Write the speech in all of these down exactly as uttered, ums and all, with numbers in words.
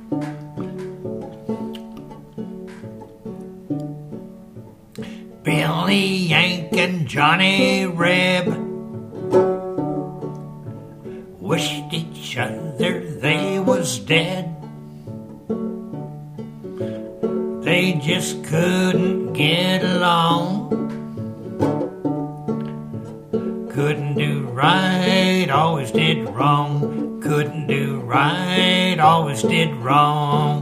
Billy Yank and Johnny Reb wished each other they was dead. They just couldn't get along. Couldn't do right, always did wrong. Couldn't do right, always did wrong.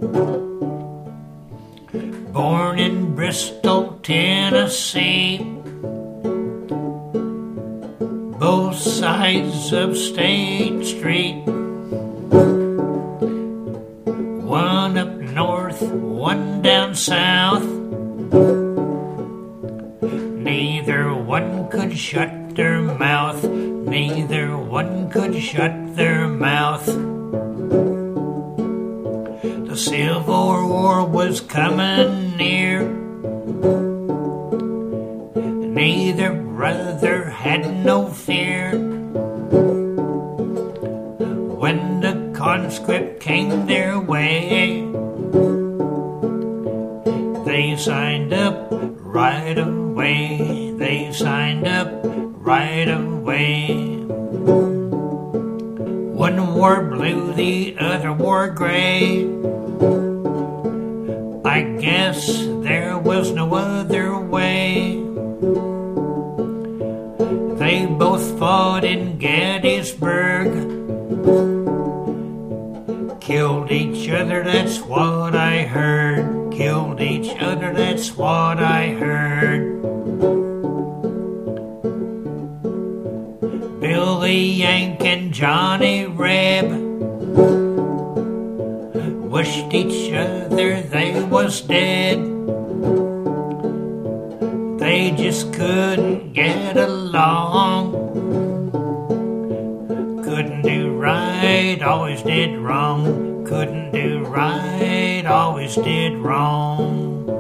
Born in Bristol, Tennessee, both sides of State Street. One up north, one down south. Neither one could shut their mouth. Neither one could shut their mouth. The Civil War was coming near. Neither brother had no fear. When the conscript came their way, they signed up right away. They signed up right away. One wore blue, the other wore gray. I guess there was no other way. They both fought in Gettysburg. Killed each other, that's what I heard. Killed each other, that's what I heard. Billy Yank and Johnny Reb wished each other they was dead. They just couldn't get along. Couldn't do right, always did wrong. Couldn't do right, always did wrong.